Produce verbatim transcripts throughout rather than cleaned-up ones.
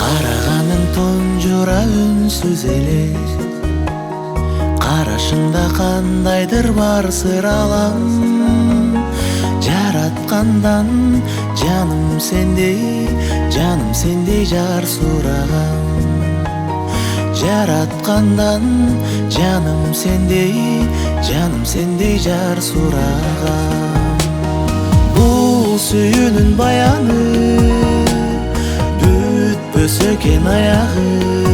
Караганың тонжура үнсүз эле, карашыңда кандайдыр бар сыр алам. Жараткандан жаным сендей, жаным сендей жар сурагам. Жараткандан жаным сендей, жаным сендей жар сурагам. Бул сүйүүнүн баяны бүтпөс экен аягы.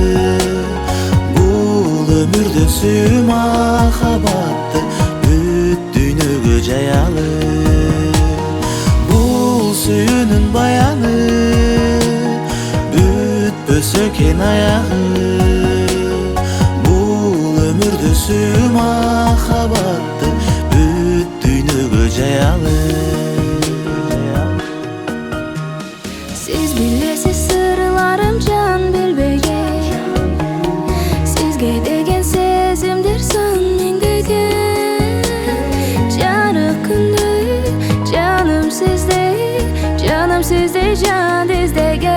Бул өмүрдө сүйүү махабатты бүт дүйнөгө жаялы. Бул сүйүүнүн баяны бүтпөс экен аягы. Бул өмүрдө сүйүү махабатты бүт дүйнөгө жаялы. Siz bilesiz sırlarım can bilbegen, sizge degen sezimdir san men degen. Jarıkınday canım sizde, canım sizde can izdegen.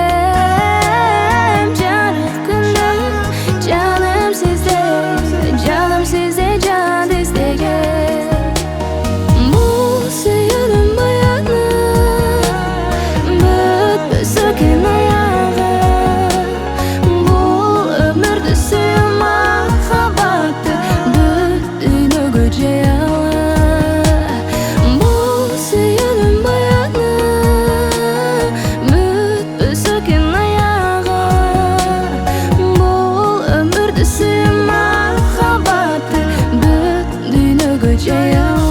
Jarıkınday canım sizde, canım sizde can izdegen. Bu suyunun bayanı söken ayağı. Bul ömürde suyun mahabatı büt dünögö jayalı. Bul suyunun bayanı büt söken ayağı. Bul ömürde suyun mahabatı büt dünögö jayalı.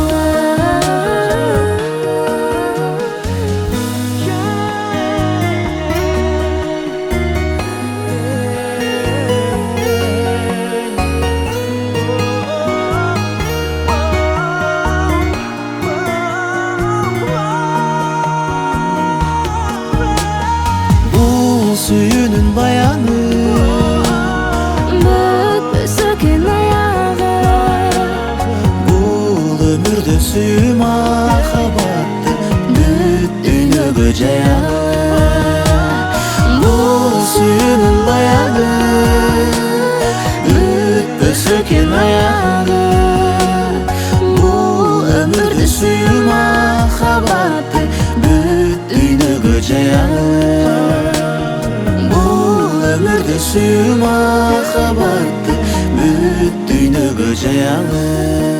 Suyunun bayanı bütpös öken ayağı. Bul ömürde sүйүү махабатты бүт дүйнөгө жаялы. Бул сүйүүнүн баяны бүтпөс экен аягы. Бул өмүрдө сүйүү махабатты бүт дүйнөгө жаялы. Ömürde sүйүү махабатты бүт дүйнөгө жаялы.